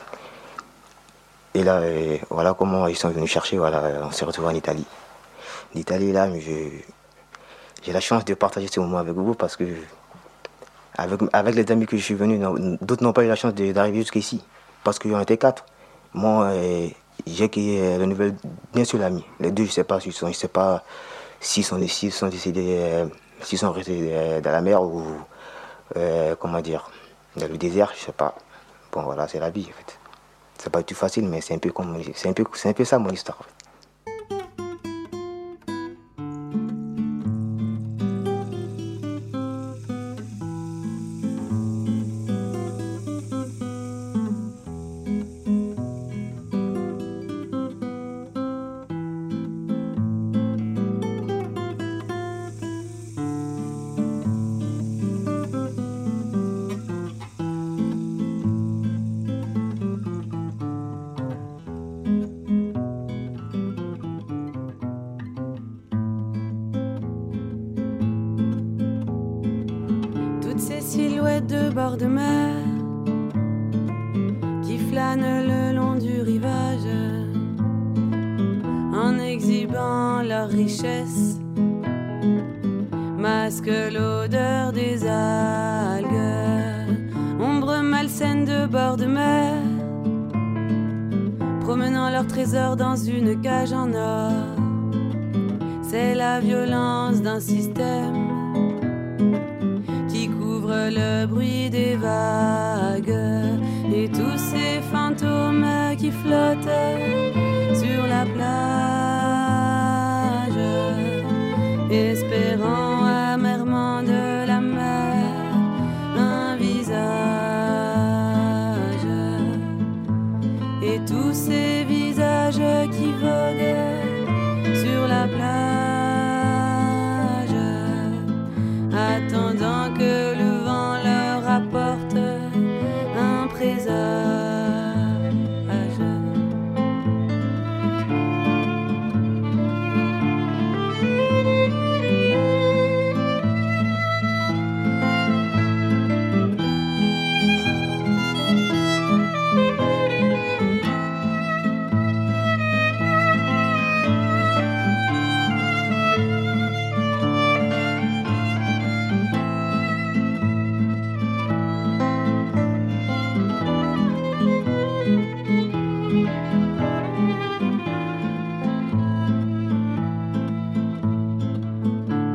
Et là, et voilà comment ils sont venus chercher, voilà, on s'est retrouvés en Italie. L'Italie, là, mais j'ai la chance de partager ce moment avec vous parce que, avec, avec les amis que je suis venu, d'autres n'ont pas eu la chance d'arriver jusqu'ici. Parce qu'on était quatre. Moi, j'ai acquis la nouvelle bien sûr l'ami. Les deux, je ne sais pas s'ils sont, je sais pas s'ils sont, s'ils sont décédés, s'ils sont restés dans la mer ou, euh, comment dire, dans le désert, je ne sais pas. Bon, voilà, c'est la vie, en fait. C'est pas du tout facile, mais c'est un peu comme, c'est un peu, c'est un peu ça mon histoire, en fait. Silhouette de bord de mer qui flâne le long du rivage en exhibant leur richesse, masque l'odeur des algues, ombre malsaine de bord de mer, promenant leurs trésors dans une cage en or. C'est la violence d'un système le bruit des vagues et tous ces fantômes qui flottent sur la plage, espérant amèrement de la mer un visage. Et tous ces visages qui voguent sur la plage, attendant que le apporte un présage.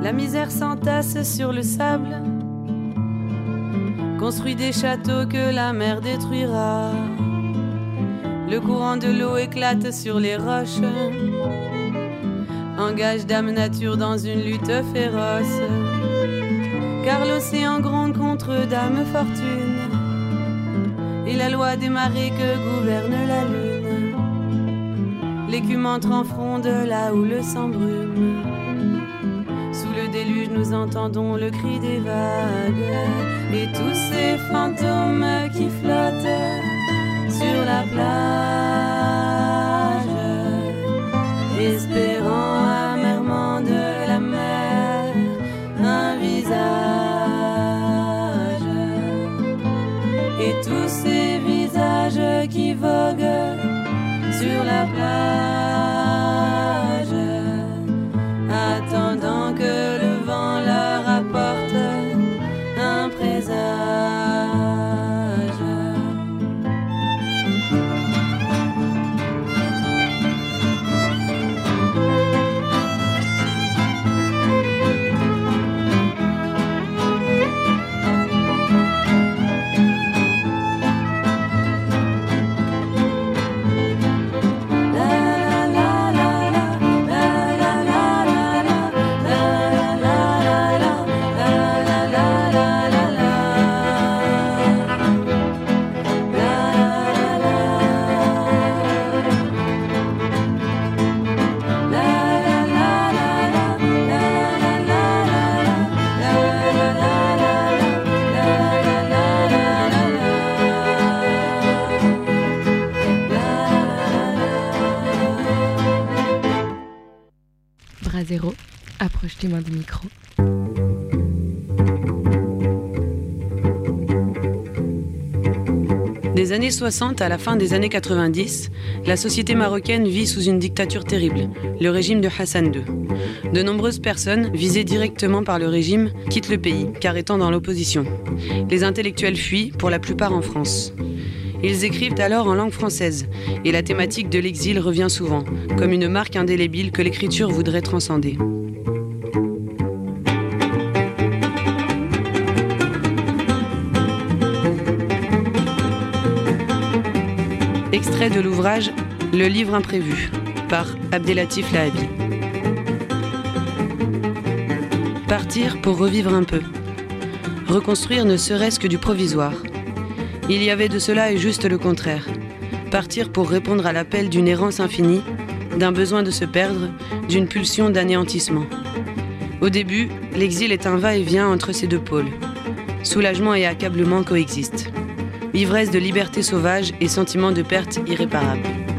La misère s'entasse sur le sable, construit des châteaux que la mer détruira. Le courant de l'eau éclate sur les roches, engage dame nature dans une lutte féroce. Car l'océan gronde contre dame fortune, et la loi des marées que gouverne la lune. L'écume entre en fronde là où le sang brume. Sous le déluge nous entendons le cri des vagues et tous ces fantômes qui flottent sur la plage, espérant amèrement de la mer un visage. Et tous ces visages qui voguent sur la plage, attendant que le vent leur apporte un présage. Zéro, approche tes mains du micro. Des années soixante à la fin des années quatre-vingt-dix, la société marocaine vit sous une dictature terrible, le régime de Hassan deux. De nombreuses personnes, visées directement par le régime, quittent le pays, car étant dans l'opposition. Les intellectuels fuient, pour la plupart en France. Ils écrivent alors en langue française, et la thématique de l'exil revient souvent, comme une marque indélébile que l'écriture voudrait transcender. Extrait de l'ouvrage « Le livre imprévu » par Abdelatif Lahabi. Partir pour revivre un peu. Reconstruire ne serait-ce que du provisoire. Il y avait de cela et juste le contraire. Partir pour répondre à l'appel d'une errance infinie, d'un besoin de se perdre, d'une pulsion d'anéantissement. Au début, l'exil est un va-et-vient entre ces deux pôles. Soulagement et accablement coexistent. Ivresse de liberté sauvage et sentiment de perte irréparable.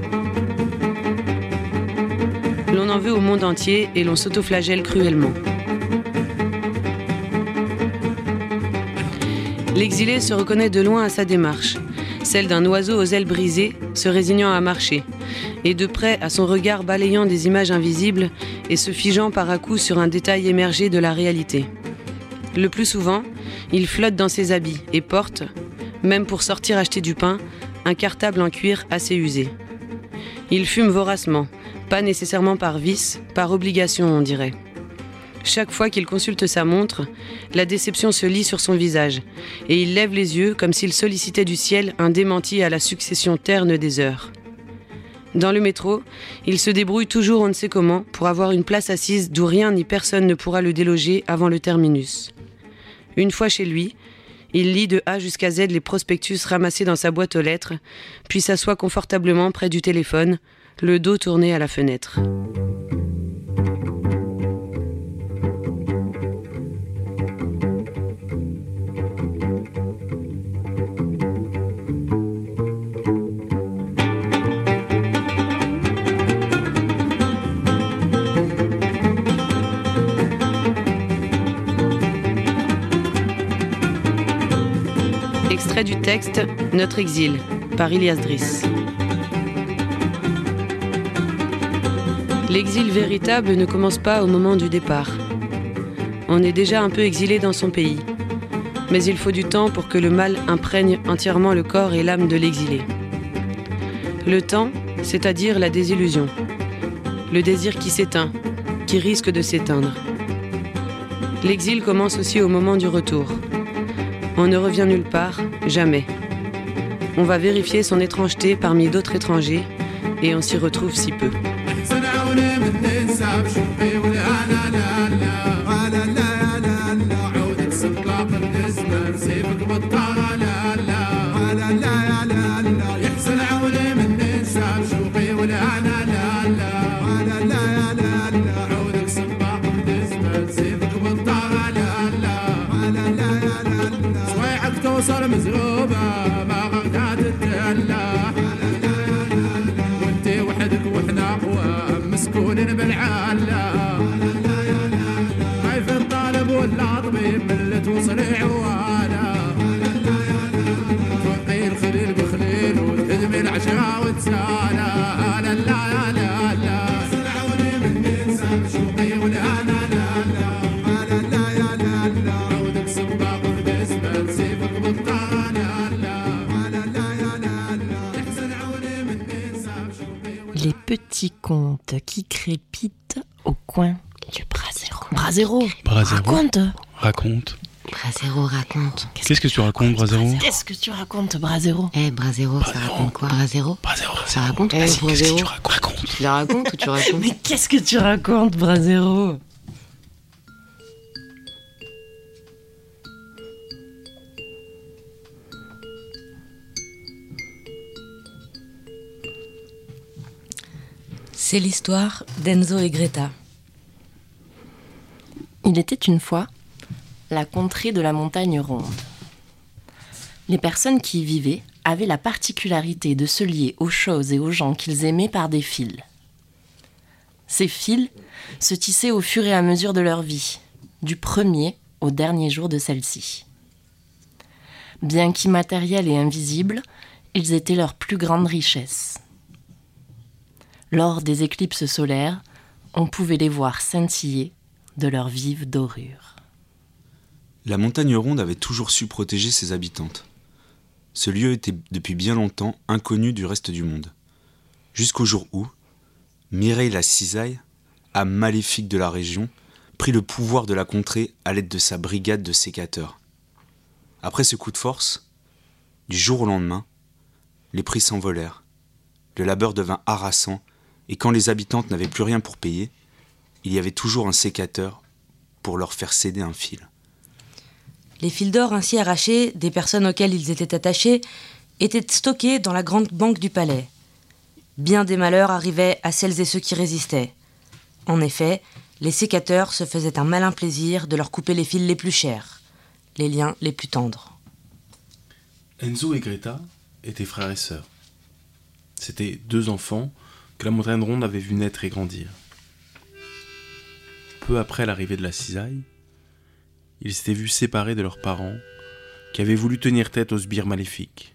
L'on en veut au monde entier et l'on s'autoflagelle cruellement. L'exilé se reconnaît de loin à sa démarche, celle d'un oiseau aux ailes brisées, se résignant à marcher, et de près à son regard balayant des images invisibles et se figeant par à-coups sur un détail émergé de la réalité. Le plus souvent, il flotte dans ses habits et porte, même pour sortir acheter du pain, un cartable en cuir assez usé. Il fume voracement, pas nécessairement par vice, par obligation on dirait. Chaque fois qu'il consulte sa montre, la déception se lit sur son visage, et il lève les yeux comme s'il sollicitait du ciel un démenti à la succession terne des heures. Dans le métro, il se débrouille toujours on ne sait comment pour avoir une place assise d'où rien ni personne ne pourra le déloger avant le terminus. Une fois chez lui, il lit de A jusqu'à Z les prospectus ramassés dans sa boîte aux lettres, puis s'assoit confortablement près du téléphone, le dos tourné à la fenêtre. Extrait du texte « Notre exil » par Ilyas Driss. L'exil véritable ne commence pas au moment du départ. On est déjà un peu exilé dans son pays. Mais il faut du temps pour que le mal imprègne entièrement le corps et l'âme de l'exilé. Le temps, c'est-à-dire la désillusion. Le désir qui s'éteint, qui risque de s'éteindre. L'exil commence aussi au moment du retour. On ne revient nulle part, jamais. On va vérifier son étrangeté parmi d'autres étrangers et on s'y retrouve si peu. توصل مزروبة ما غادات تتهلا وانت وحدك وحنا قوام مسكونين بالعالة خايف الطالب ولا طبيب من اللي توصلي عوانا توقي الخليل بخليل وتهدمي العشاء وتسالا لا لا لا لا سمعوني من ننسى شوقي ولا لا لا لا لا لا لا عودك سباق بالنسبة لسيفك Les petits contes qui crépitent au coin du Brasero. Brasero, Brasero. raconte. Raconte. Brasero raconte. Qu'est-ce que tu racontes, Brasero? Qu'est-ce que tu racontes, Brasero? Eh, Brasero, ça raconte quoi? Brasero Brasero, ça raconte Eh, Brasero. qu'est-ce que tu racontes? Tu la racontes ou tu racontes? Mais qu'est-ce que tu racontes, Brasero? C'est l'histoire d'Enzo et Greta. Il était une fois la contrée de la montagne ronde. Les personnes qui y vivaient avaient la particularité de se lier aux choses et aux gens qu'ils aimaient par des fils. Ces fils se tissaient au fur et à mesure de leur vie, du premier au dernier jour de celle-ci. Bien qu'immatériels et invisibles, ils étaient leur plus grande richesse. Lors des éclipses solaires, on pouvait les voir scintiller de leur vive dorure. La montagne ronde avait toujours su protéger ses habitantes. Ce lieu était depuis bien longtemps inconnu du reste du monde. Jusqu'au jour où Mireille la cisaille, âme maléfique de la région, prit le pouvoir de la contrée à l'aide de sa brigade de sécateurs. Après ce coup de force, du jour au lendemain, les prix s'envolèrent. Le labeur devint harassant et quand les habitantes n'avaient plus rien pour payer, il y avait toujours un sécateur pour leur faire céder un fil. Les fils d'or ainsi arrachés des personnes auxquelles ils étaient attachés étaient stockés dans la grande banque du palais. Bien des malheurs arrivaient à celles et ceux qui résistaient. En effet, les sécateurs se faisaient un malin plaisir de leur couper les fils les plus chers, les liens les plus tendres. Enzo et Greta étaient frères et sœurs. C'étaient deux enfants que la montagne ronde avait vu naître et grandir. Peu après l'arrivée de la cisaille, ils s'étaient vus séparés de leurs parents qui avaient voulu tenir tête aux sbires maléfiques.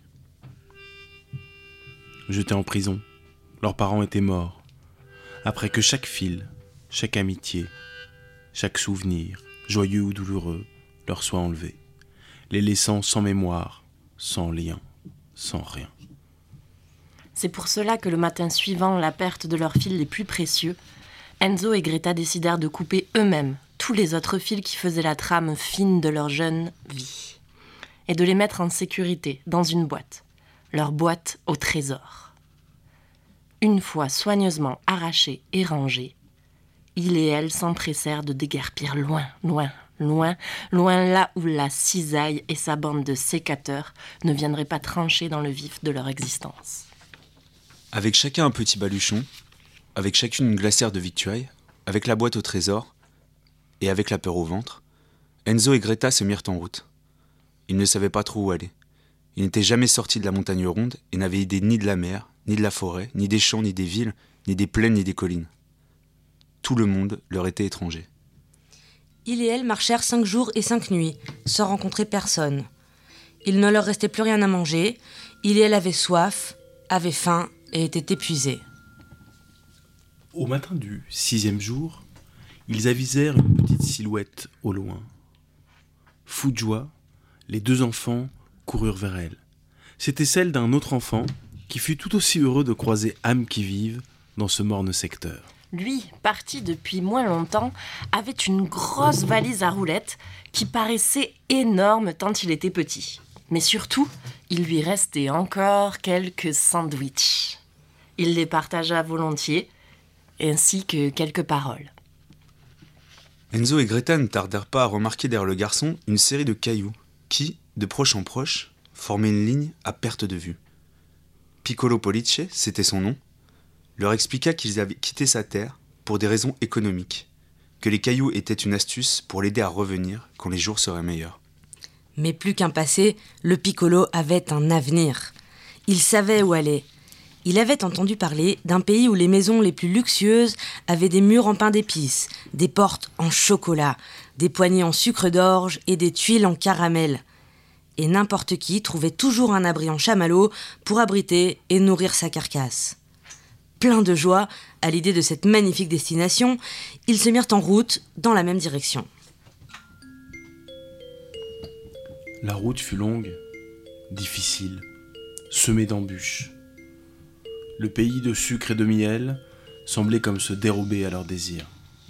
Jetés en prison, leurs parents étaient morts, après que chaque fil, chaque amitié, chaque souvenir, joyeux ou douloureux, leur soit enlevé, les laissant sans mémoire, sans lien, sans rien. C'est pour cela que le matin suivant la perte de leurs fils les plus précieux, Enzo et Greta décidèrent de couper eux-mêmes tous les autres fils qui faisaient la trame fine de leur jeune vie et de les mettre en sécurité dans une boîte, leur boîte au trésor. Une fois soigneusement arrachés et rangés, il et elle s'empressèrent de déguerpir loin, loin, loin, loin là où la cisaille et sa bande de sécateurs ne viendraient pas trancher dans le vif de leur existence. Avec chacun un petit baluchon, avec chacune une glacière de victuailles, avec la boîte au trésor et avec la peur au ventre, Enzo et Greta se mirent en route. Ils ne savaient pas trop où aller. Ils n'étaient jamais sortis de la montagne ronde et n'avaient idée ni de la mer, ni de la forêt, ni des champs, ni des villes, ni des plaines, ni des collines. Tout le monde leur était étranger. Il et elle marchèrent cinq jours et cinq nuits, sans rencontrer personne. Il ne leur restait plus rien à manger. Il et elle avaient soif, avaient faim et étaient épuisés. Au matin du sixième jour, ils avisèrent une petite silhouette au loin. Fous de joie, les deux enfants coururent vers elle. C'était celle d'un autre enfant qui fut tout aussi heureux de croiser âme qui vive dans ce morne secteur. lui, parti depuis moins longtemps, avait une grosse valise à roulettes qui paraissait énorme tant il était petit. Mais surtout, il lui restait encore quelques sandwichs. Il les partagea volontiers, ainsi que quelques paroles. Enzo et Greta ne tardèrent pas à remarquer derrière le garçon une série de cailloux qui, de proche en proche, formaient une ligne à perte de vue. Piccolo Police, c'était son nom, leur expliqua qu'ils avaient quitté sa terre pour des raisons économiques, que les cailloux étaient une astuce pour l'aider à revenir quand les jours seraient meilleurs. Mais plus qu'un passé, le Piccolo avait un avenir. Il savait où aller. Il avait entendu parler d'un pays où les maisons les plus luxueuses avaient des murs en pain d'épices, des portes en chocolat, des poignées en sucre d'orge et des tuiles en caramel. Et n'importe qui trouvait toujours un abri en chamallow pour abriter et nourrir sa carcasse. Plein de joie à l'idée de cette magnifique destination, ils se mirent en route dans la même direction. La route fut longue, difficile, semée d'embûches. Le pays de sucre et de miel semblait comme se dérober à leurs désirs.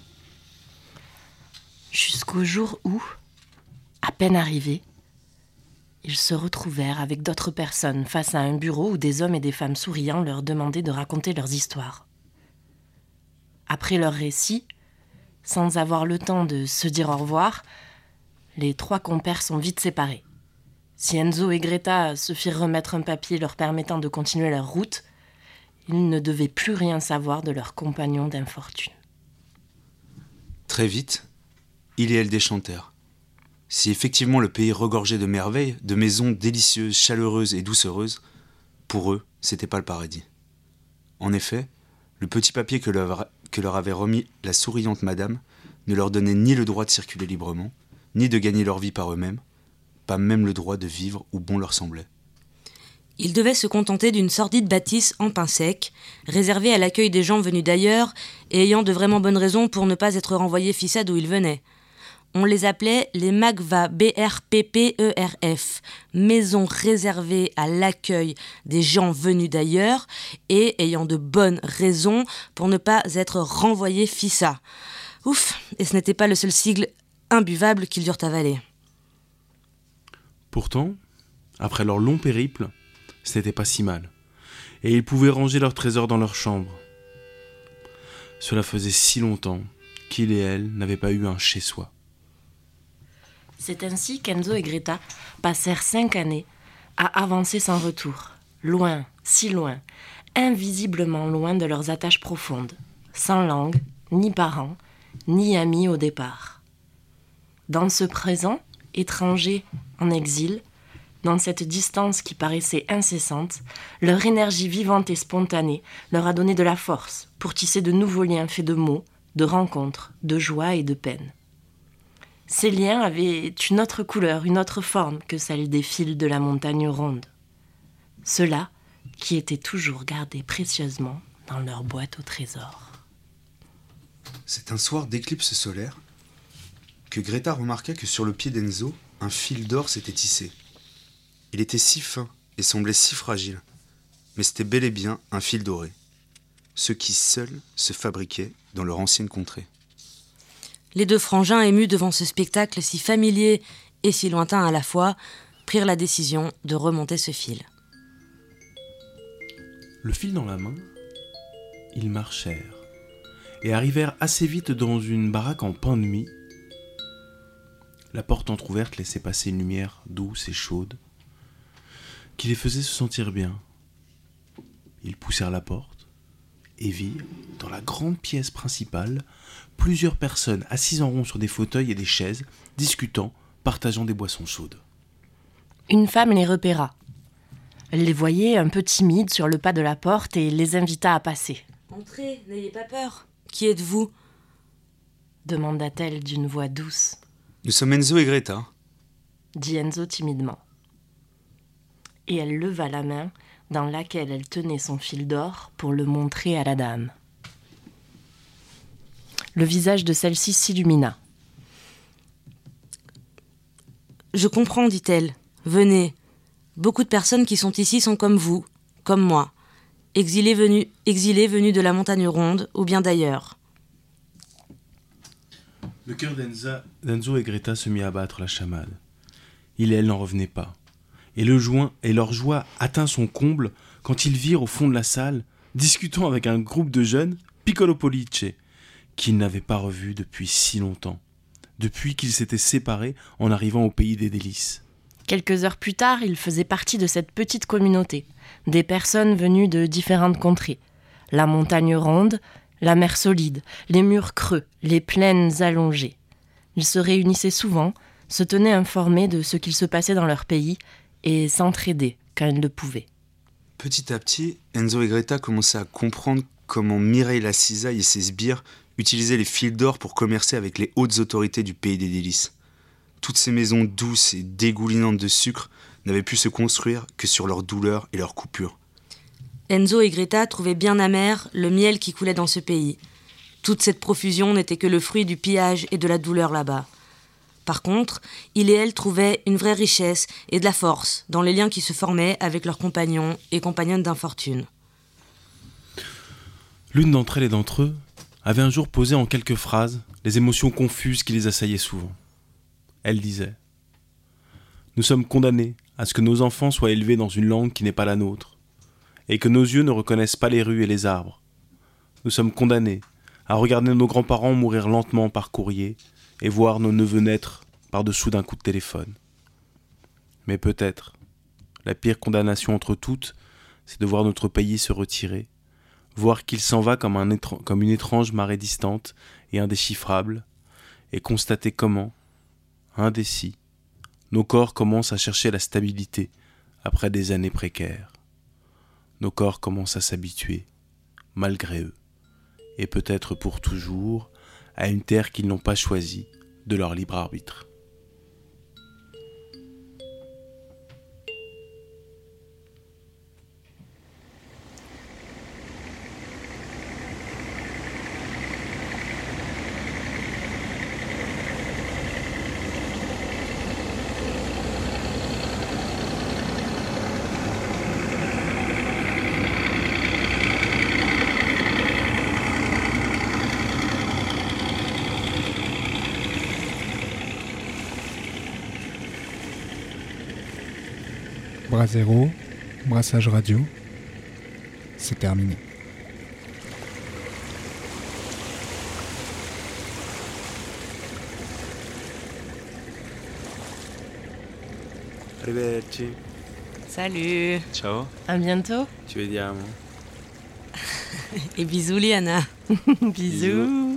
Jusqu'au jour où, à peine arrivés, ils se retrouvèrent avec d'autres personnes face à un bureau où des hommes et des femmes souriants leur demandaient de raconter leurs histoires. Après leur récit, sans avoir le temps de se dire au revoir, les trois compères sont vite séparés. Si Enzo et Greta se firent remettre un papier leur permettant de continuer leur route, ils ne devaient plus rien savoir de leurs compagnons d'infortune. Très vite, il et elle déchantèrent. Si effectivement le pays regorgeait de merveilles, de maisons délicieuses, chaleureuses et doucereuses, pour eux, c'était pas le paradis. En effet, le petit papier que leur, que leur avait remis la souriante madame ne leur donnait ni le droit de circuler librement, ni de gagner leur vie par eux-mêmes, pas même le droit de vivre où bon leur semblait. Ils devaient se contenter d'une sordide bâtisse en pain sec, réservée à l'accueil des gens venus d'ailleurs et ayant de vraiment bonnes raisons pour ne pas être renvoyés fissa d'où ils venaient. On les appelait les Magva, B R P P E R F, maisons réservées à l'accueil des gens venus d'ailleurs et ayant de bonnes raisons pour ne pas être renvoyés fissa. Ouf, et ce n'était pas le seul sigle imbuvable qu'ils durent avaler. Pourtant, après leur long périple, ce n'était pas si mal, et ils pouvaient ranger leurs trésors dans leur chambre. Cela faisait si longtemps qu'ils et elles n'avaient pas eu un chez-soi. C'est ainsi qu'Enzo et Greta passèrent cinq années à avancer sans retour, loin, si loin, invisiblement loin de leurs attaches profondes, sans langue, ni parents, ni amis au départ. Dans ce présent, étrangers en exil, dans cette distance qui paraissait incessante, leur énergie vivante et spontanée leur a donné de la force pour tisser de nouveaux liens faits de mots, de rencontres, de joie et de peine. Ces liens avaient une autre couleur, une autre forme que celle des fils de la montagne ronde. Ceux-là qui étaient toujours gardés précieusement dans leur boîte au trésor. C'est un soir d'éclipse solaire que Greta remarqua que sur le pied d'Enzo, un fil d'or s'était tissé. Il était si fin et semblait si fragile, mais c'était bel et bien un fil doré, ce qui seul se fabriquait dans leur ancienne contrée. Les deux frangins, émus devant ce spectacle si familier et si lointain à la fois, prirent la décision de remonter ce fil. Le fil dans la main, ils marchèrent et arrivèrent assez vite dans une baraque en pain de mie. La porte entr'ouverte laissait passer une lumière douce et chaude qui les faisait se sentir bien. Ils poussèrent la porte et virent, dans la grande pièce principale, plusieurs personnes assises en rond sur des fauteuils et des chaises, discutant, partageant des boissons chaudes. Une femme les repéra. Elle les voyait un peu timides sur le pas de la porte et les invita à passer. « Entrez, n'ayez pas peur. Qui êtes-vous » demanda-t-elle d'une voix douce. « Nous sommes Enzo et Greta » dit Enzo timidement. Et elle leva la main dans laquelle elle tenait son fil d'or pour le montrer à la dame. Le visage de celle-ci s'illumina. « Je comprends, dit-elle. Venez. Beaucoup de personnes qui sont ici sont comme vous, comme moi. exilés venus, exilés venus de la montagne ronde ou bien d'ailleurs. Le cœur d'Enza, d'Enzo et Greta se mit à battre la chamade. Il et elle n'en revenaient pas. Et, le joint, et leur joie atteint son comble quand ils virent au fond de la salle, discutant avec un groupe de jeunes, Piccolo Police, qu'ils n'avaient pas revu depuis si longtemps, depuis qu'ils s'étaient séparés en arrivant au pays des délices. Quelques heures plus tard, ils faisaient partie de cette petite communauté, des personnes venues de différentes contrées. La montagne ronde, la mer solide, les murs creux, les plaines allongées. Ils se réunissaient souvent, se tenaient informés de ce qu'il se passait dans leur pays et s'entraidaient quand ils le pouvaient. Petit à petit, Enzo et Greta commençaient à comprendre comment Mireille la cisaille et ses sbires utilisaient les fils d'or pour commercer avec les hautes autorités du pays des délices. Toutes ces maisons douces et dégoulinantes de sucre n'avaient pu se construire que sur leur douleur et leur coupure. Enzo et Greta trouvaient bien amer le miel qui coulait dans ce pays. Toute cette profusion n'était que le fruit du pillage et de la douleur là-bas. Par contre, il et elle trouvaient une vraie richesse et de la force dans les liens qui se formaient avec leurs compagnons et compagnonnes d'infortune. L'une d'entre elles et d'entre eux avait un jour posé en quelques phrases les émotions confuses qui les assaillaient souvent. Elle disait « Nous sommes condamnés à ce que nos enfants soient élevés dans une langue qui n'est pas la nôtre, et que nos yeux ne reconnaissent pas les rues et les arbres. Nous sommes condamnés à regarder nos grands-parents mourir lentement par courrier et voir nos neveux naître par-dessous d'un coup de téléphone. Mais peut-être, la pire condamnation entre toutes, c'est de voir notre pays se retirer, voir qu'il s'en va comme, un étr- comme une étrange marée distante et indéchiffrable, et constater comment, indécis, nos corps commencent à chercher la stabilité après des années précaires. Nos corps commencent à s'habituer, malgré eux, et peut-être pour toujours, à une terre qu'ils n'ont pas choisie de leur libre arbitre. Brasero, brassage radio, c'est terminé. Arrivederci. Salut. Ciao. À bientôt. Ci vediamo. Et bisous Liana. Bisous.